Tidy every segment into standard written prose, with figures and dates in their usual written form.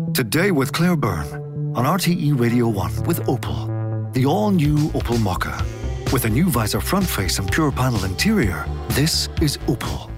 Today with Claire Byrne on RTE Radio 1 with Opel. The all-new Opel Mokka. With a new visor front face and pure panel interior, this is Opel.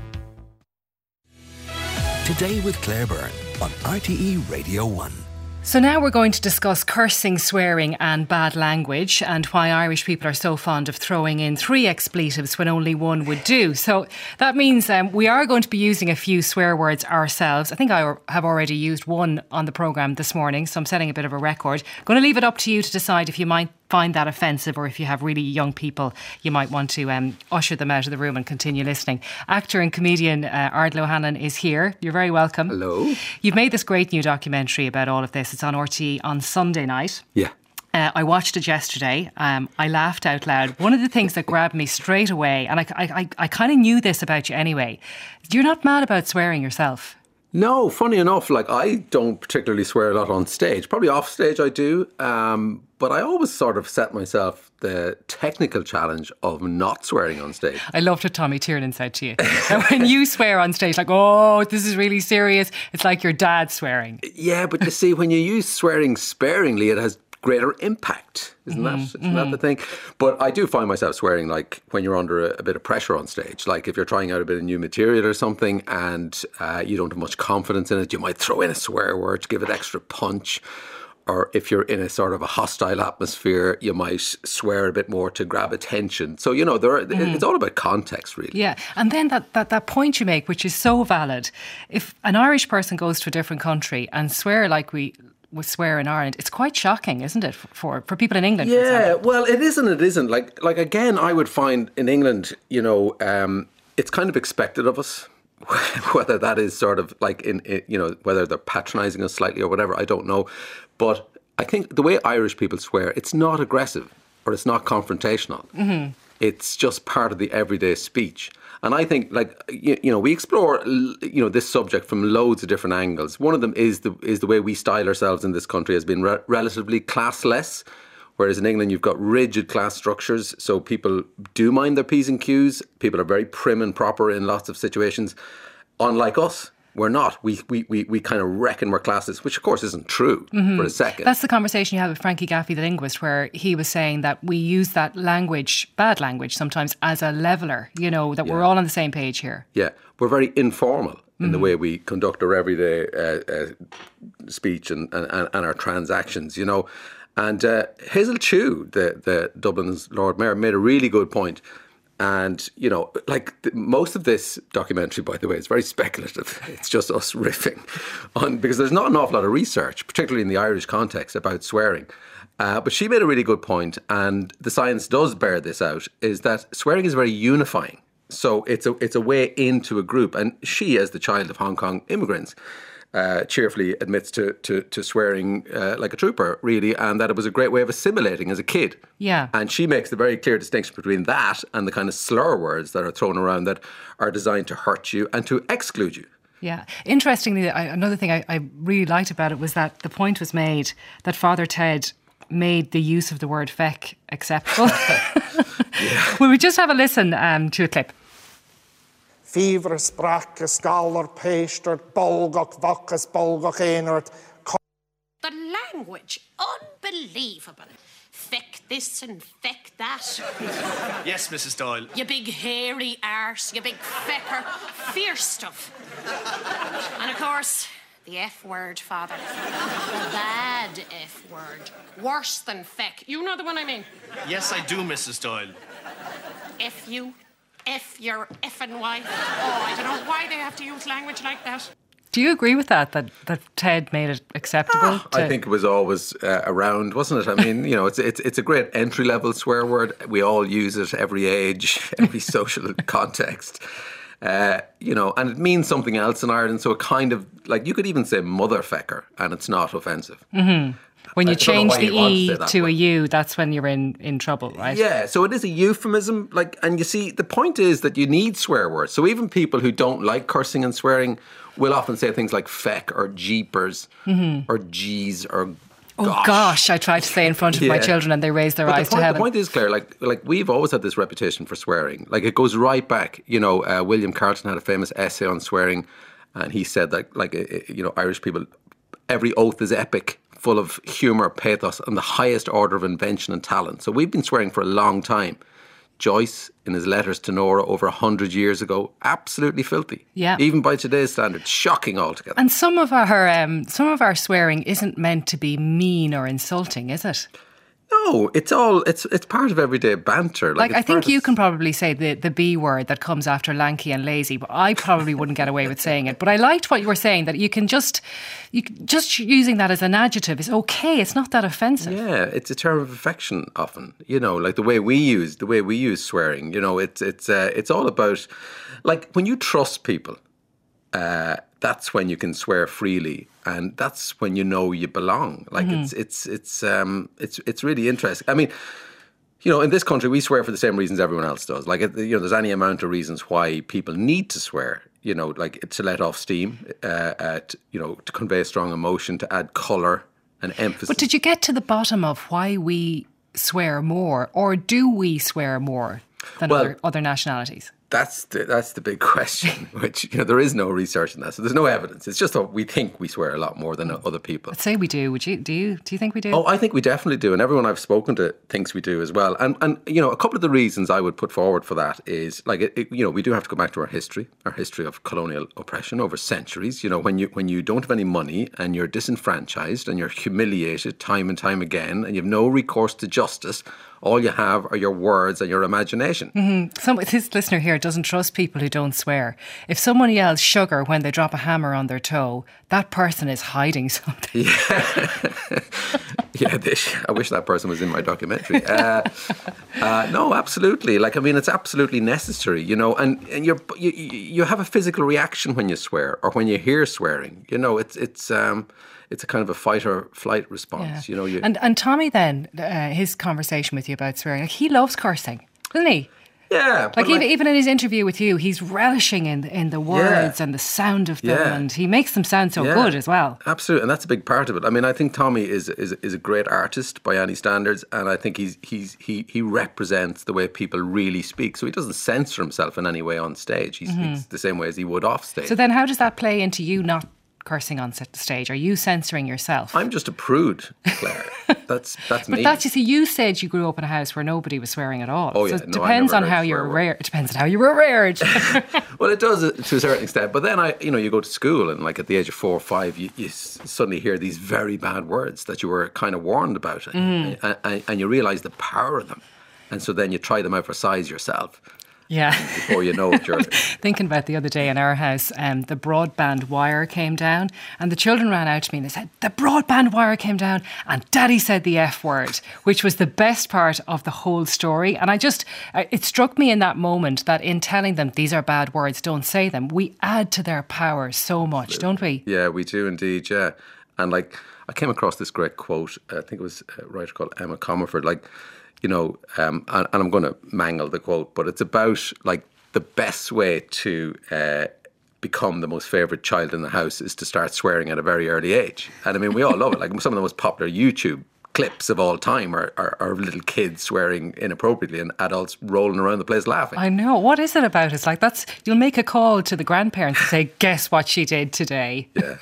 Today with Claire Byrne on RTE Radio 1. So now we're going to discuss cursing, swearing and bad language, and why Irish people are so fond of throwing in 3 expletives when only one would do. So that means we are going to be using a few swear words ourselves. I think I have already used one on the programme this morning, so I'm setting a bit of a record. Going to leave it up to you to decide if you might find that offensive, or if you have really young people, you might want to usher them out of the room and continue listening. Actor and comedian Ardal O'Hanlon is here. You're very welcome. Hello. You've made this great new documentary about all of this. It's on RTE on Sunday night. Yeah. I watched it yesterday. I laughed out loud. One of the things that grabbed me straight away, and I kind of knew this about you anyway, you're not mad about swearing yourself. No, funny enough, I don't particularly swear a lot on stage. Probably off stage I do. But I always sort of set myself the technical challenge of not swearing on stage. I loved what Tommy Tiernan said to you. That when you swear on stage, oh, this is really serious, it's like your dad swearing. Yeah, but you see, when you use swearing sparingly, it has greater impact. Isn't that the thing? But I do find myself swearing when you're under a bit of pressure on stage. Like if you're trying out a bit of new material or something and you don't have much confidence in it, you might throw in a swear word to give it extra punch. Or if you're in a sort of a hostile atmosphere, you might swear a bit more to grab attention. So, it's all about context, really. Yeah, and then that point you make, which is so valid. If an Irish person goes to a different country and swear like we would swear in Ireland, it's quite shocking, isn't it, for people in England? Yeah, well, it isn't. Like again, I would find in England, it's kind of expected of us. Whether that is sort of whether they're patronising us slightly or whatever, I don't know. But I think the way Irish people swear, it's not aggressive or it's not confrontational. Mm-hmm. It's just part of the everyday speech. And I think, we explore, this subject from loads of different angles. One of them is the way we style ourselves in this country has been relatively classless. Whereas in England, you've got rigid class structures. So people do mind their P's and Q's. People are very prim and proper in lots of situations. Unlike us, we're not. We kind of reckon we're classes, which of course isn't true for a second. That's the conversation you had with Frankie Gaffey, the linguist, where he was saying that we use that language, bad language sometimes, as a leveller, that we're all on the same page here. Yeah, we're very informal in the way we conduct our everyday speech and our transactions, And Hazel Chu, the Dublin's Lord Mayor, made a really good point. And, most of this documentary, by the way, is very speculative. It's just us riffing on, because there's not an awful lot of research, particularly in the Irish context, about swearing. But she made a really good point, and the science does bear this out, is that swearing is very unifying. So it's a way into a group. And she, as the child of Hong Kong immigrants, cheerfully admits to swearing like a trooper, really, and that it was a great way of assimilating as a kid. Yeah. And she makes the very clear distinction between that and the kind of slur words that are thrown around that are designed to hurt you and to exclude you. Yeah. Interestingly, another thing I really liked about it was that the point was made that Father Ted made the use of the word feck acceptable. Yeah. Will we just have a listen to a clip? Fever sprach scholar pastert bolgok vacus bolgok enert. The language, unbelievable. Feck this and feck that. Yes, Mrs. Doyle. You big hairy arse, you big fecker, fierce stuff. And of course, the F word, Father. The bad F word. Worse than feck. You know the one I mean? Yes, I do, Mrs. Doyle. F you. F your effing wife. Oh, I don't know why they have to use language like that. Do you agree with that Ted made it acceptable? I think it was always around, wasn't it? I mean, it's a great entry-level swear word. We all use it every age, every social context. And it means something else in Ireland. So it kind of, you could even say motherfecker and it's not offensive. Mm-hmm. When you change the E to a U, that's when you're in trouble, right? Yeah, so it is a euphemism. And you see, the point is that you need swear words. So even people who don't like cursing and swearing will often say things like feck or jeepers or geez or gosh. Oh gosh, I try to say in front of my children and they raise their eyes to heaven. The point is, Claire, like we've always had this reputation for swearing. It goes right back. William Carlton had a famous essay on swearing, and he said that Irish people every oath is epic, full of humour, pathos, and the highest order of invention and talent. So we've been swearing for a long time. Joyce, in his letters to Nora over 100 years ago, absolutely filthy. Yeah. Even by today's standards, shocking altogether. And some of our swearing isn't meant to be mean or insulting, is it? No, it's part of everyday banter. Like I think you can probably say the B word that comes after lanky and lazy, but I probably wouldn't get away with saying it. But I liked what you were saying, that you just using that as an adjective is okay. It's not that offensive. Yeah, it's a term of affection often. You know, like the way we use swearing. You know, it's all about, like, when you trust people. That's when you can swear freely, and that's when you know you belong. Like it's really interesting. I mean, you know, in this country we swear for the same reasons everyone else does. Like, you know, there's any amount of reasons why people need to swear. You know, like to let off steam, to convey strong emotion, to add colour and emphasis. But did you get to the bottom of why we swear more, or do we swear more than other nationalities? That's the big question, which, you know, there is no research in that. So there's no evidence. It's just that we think we swear a lot more than other people. I'd say we do. Would you? Do you think we do? Oh, I think we definitely do. And everyone I've spoken to thinks we do as well. And you know, a couple of the reasons I would put forward for that is, like, you know, we do have to go back to our history of colonial oppression over centuries. You know, when you don't have any money and you're disenfranchised and you're humiliated time and time again and you have no recourse to justice, all you have are your words and your imagination. Mm-hmm. This listener here doesn't trust people who don't swear. If someone yells sugar when they drop a hammer on their toe, that person is hiding something. Yeah, I wish that person was in my documentary. No, absolutely. Like, I mean, it's absolutely necessary, you know, and you have a physical reaction when you swear or when you hear swearing. You know, it's a kind of a fight or flight response. Yeah. You know, and Tommy then, his conversation with you about swearing, like, he loves cursing, doesn't he? Yeah. Like, even in his interview with you, he's relishing in the words and the sound of them, and he makes them sound so good as well. Absolutely, and that's a big part of it. I mean, I think Tommy is a great artist by any standards, and I think he represents the way people really speak. So he doesn't censor himself in any way on stage. He speaks the same way as he would off stage. So then how does that play into you not cursing on stage? Are you censoring yourself? I'm just a prude, Claire. That's me. But you see, you said you grew up in a house where nobody was swearing at all. Oh, yeah. So it depends on how you were reared. It depends on how you were reared. Well, it does to a certain extent. But then you go to school, and like at the age of 4 or 5, you suddenly hear these very bad words that you were kind of warned about, and you realise the power of them. And so then you try them out for size yourself. Yeah. Before you know it, you're... Thinking about the other day in our house, the broadband wire came down, and the children ran out to me and they said, the broadband wire came down and Daddy said the F word, which was the best part of the whole story. And it struck me in that moment that in telling them these are bad words, don't say them, we add to their power so much, don't we? Yeah, we do indeed, yeah. And like, I came across this great quote, I think it was a writer called Emma Comerford, like, you know, and I'm going to mangle the quote, but it's about, like, the best way to become the most favourite child in the house is to start swearing at a very early age. And I mean, we all love it. Like, some of the most popular YouTube clips of all time are little kids swearing inappropriately and adults rolling around the place laughing. I know. What is it about? It's like, you'll make a call to the grandparents and say, guess what she did today? Yeah.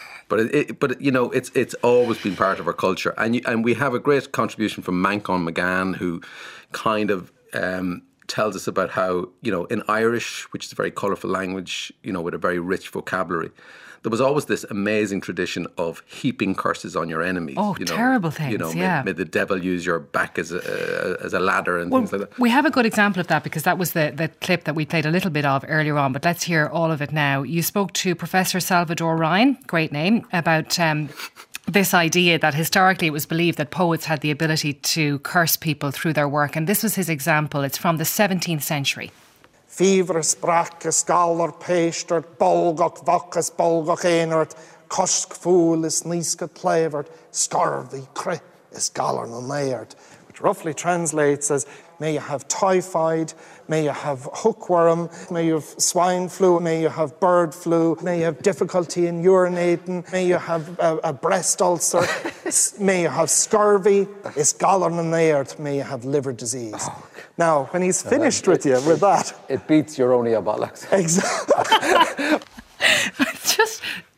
But you know, it's always been part of our culture, and we have a great contribution from Mancon McGann, who kind of tells us about how, you know, in Irish, which is a very colourful language, you know, with a very rich vocabulary, there was always this amazing tradition of heaping curses on your enemies. Oh, you know, terrible things, you know, yeah. May the devil use your back as a ladder and things like that. We have a good example of that because that was the clip that we played a little bit of earlier on, but let's hear all of it now. You spoke to Professor Salvador Ryan, great name, about this idea that historically it was believed that poets had the ability to curse people through their work, and this was his example. It's from the 17th century. Fíbras brachas galar péistert, bolgach vachas bolgach énert, cosk fool is nísca clavert, scarvy cre is galar na laird, which roughly translates as, may you have typhoid, may you have hookworm, may you have swine flu, may you have bird flu, may you have difficulty in urinating, may you have a breast ulcer, may you have scurvy, is galar na laird, may you have liver disease. Oh. Now, when he's finished with you with that... It beats your only bollocks. Exactly.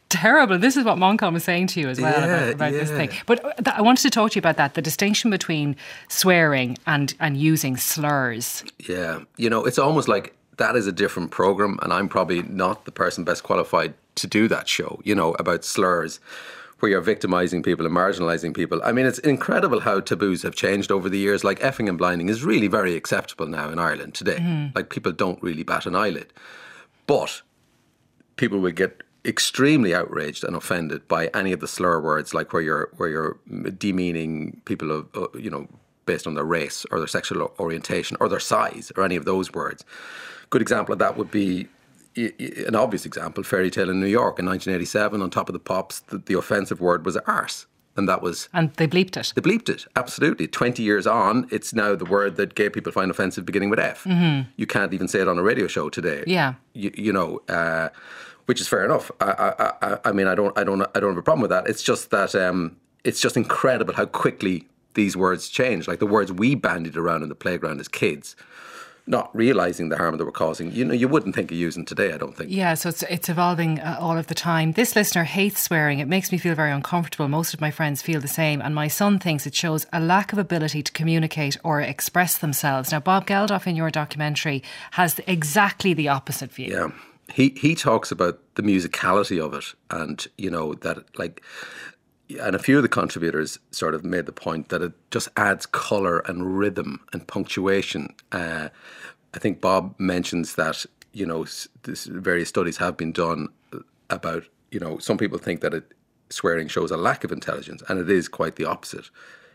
terrible. This is what Moncom is saying to you as well about this thing. But I wanted to talk to you about that, the distinction between swearing and using slurs. Yeah. It's almost like that is a different programme, and I'm probably not the person best qualified to do that show, about slurs, where you're victimising people and marginalising people. I mean, it's incredible how taboos have changed over the years. Like, effing and blinding is really very acceptable now in Ireland today. Like, people don't really bat an eyelid. But people will get extremely outraged and offended by any of the slur words, like where you're demeaning people of, based on their race or their sexual orientation or their size or any of those words. Good example of that would be, an obvious example, Fairy Tale in New York in 1987. On Top of the Pops, the offensive word was arse. And that was... And they bleeped it. They bleeped it, absolutely. 20 years on, it's now the word that gay people find offensive beginning with F. You can't even say it on a radio show today. Yeah. Which is fair enough. I mean, I don't have a problem with that. It's just that it's just incredible how quickly these words change. Like the words we bandied around in the playground as kids, not realising the harm that we're causing. You wouldn't think of using today, I don't think. Yeah, so it's evolving all of the time. This listener hates swearing. It makes me feel very uncomfortable. Most of my friends feel the same. And my son thinks it shows a lack of ability to communicate or express themselves. Now, Bob Geldof in your documentary has exactly the opposite view. Yeah. He talks about the musicality of it, and, that, like... And a few of the contributors sort of made the point that it just adds colour and rhythm and punctuation. I think Bob mentions that, various studies have been done about, some people think that swearing shows a lack of intelligence, and it is quite the opposite.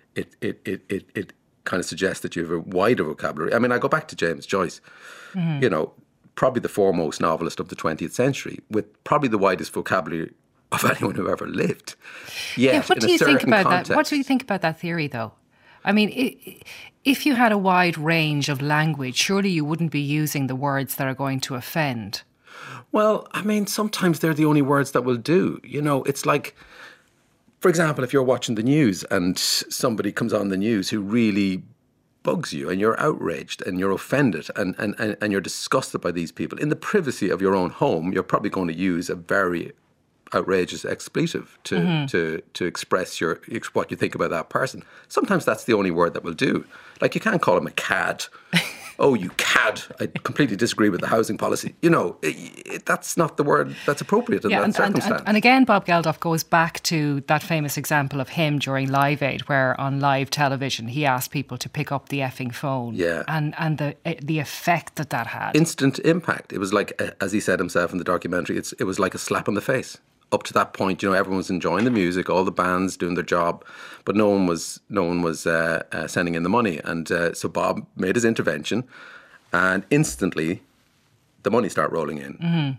It kind of suggests that you have a wider vocabulary. I mean, I go back to James Joyce, probably the foremost novelist of the 20th century, with probably the widest vocabulary of anyone who ever lived. Yet, what do you think about context, that? What do you think about that theory, though? I mean, if you had a wide range of language, surely you wouldn't be using the words that are going to offend. Well, I mean, sometimes they're the only words that will do. It's like, for example, if you're watching the news and somebody comes on the news who really bugs you and you're outraged and you're offended and you're disgusted by these people, in the privacy of your own home, you're probably going to use a very outrageous expletive to express what you think about that person. Sometimes that's the only word that will do. Like, you can't call him a cad. Oh, you cad. I completely disagree with the housing policy. That's not the word that's appropriate in that circumstance. And again, Bob Geldof goes back to that famous example of him during Live Aid, where on live television he asked people to pick up the effing phone. Yeah. And the effect that had. Instant impact. It was like, as he said himself in the documentary, it was like a slap on the face. Up to that point, everyone was enjoying the music, all the bands doing their job, but no one was sending in the money. And so Bob made his intervention, and instantly the money started rolling in.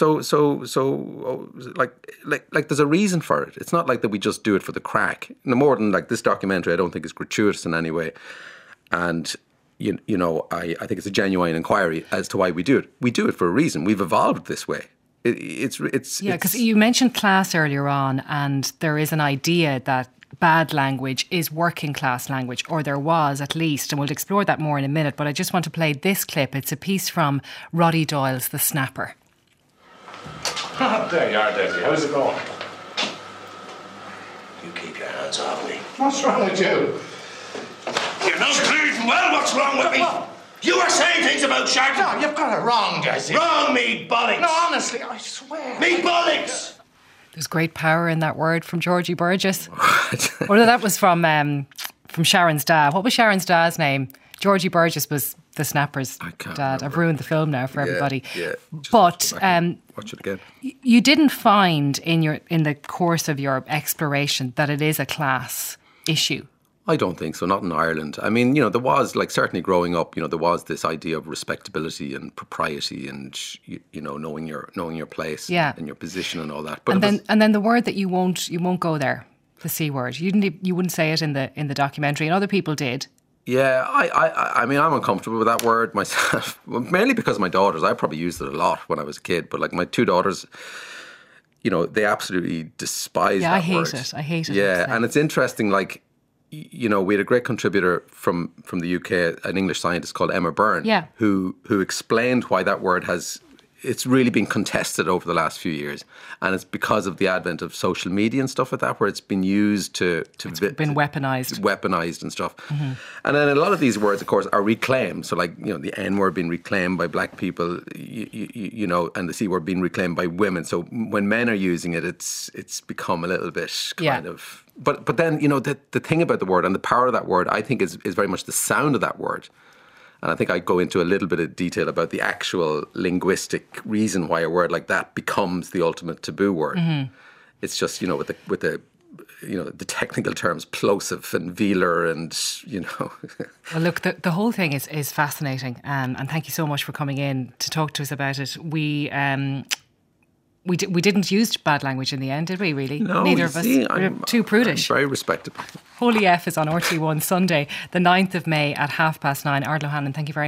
Like there's a reason for it. It's not like that we just do it for the crack. No more than like this documentary, I don't think is gratuitous in any way. And I think it's a genuine inquiry as to why we do it. We do it for a reason. We've evolved this way. Because you mentioned class earlier on, and there is an idea that bad language is working class language, or there was at least, and we'll explore that more in a minute. But I just want to play this clip. It's a piece from Roddy Doyle's The Snapper. There you are, Desi. How's it going? You keep your hands off me. What's wrong with you? You're not clear well what's wrong with me. You were saying things about Sharky. No, you've got it wrong, Desi. Wrong, me bollocks. No, honestly, I swear. Me bollocks. There's great power in that word from Georgie Burgess. Or no, that was from Sharon's dad. What was Sharon's dad's name? Georgie Burgess was the Snapper's dad. Remember. I've ruined the film now for everybody. Yeah. But watch it again. You didn't find in the course of your exploration that it is a class issue. I don't think so, not in Ireland. I mean, there was, like, certainly growing up, there was this idea of respectability and propriety and, knowing your place and your position and all that. But and then the word that you won't go there, the C word. You wouldn't say it in the documentary, and other people did. Yeah, I mean, I'm uncomfortable with that word myself, mainly because of my daughters. I probably used it a lot when I was a kid, but like my two daughters, they absolutely despise that word. I hate it. Yeah, and it's interesting, like, we had a great contributor from the UK, an English scientist called Emma Byrne, who explained why that word has it's really been contested over the last few years, and it's because of the advent of social media and stuff like that, where it's been used it's been weaponized and stuff. Mm-hmm. And then a lot of these words, of course, are reclaimed. So, like, you know, the N word being reclaimed by black people, you know, and the C word being reclaimed by women. So when men are using it, it's become a little bit kind of. But then, you know, the thing about the word and the power of that word, I think, is very much the sound of that word. And I think I go into a little bit of detail about the actual linguistic reason why a word like that becomes the ultimate taboo word. Mm-hmm. It's just, you know, with the you know, the technical terms plosive and velar and, you know. Well, look, the whole thing is fascinating. And thank you so much for coming in to talk to us about it. We didn't use bad language in the end, did we, really? No, neither of us. We're too prudish. I'm very respectable. Holy F is on RTÉ1 Sunday, the 9th of May at 9:30. Ard Lohannon, thank you very much.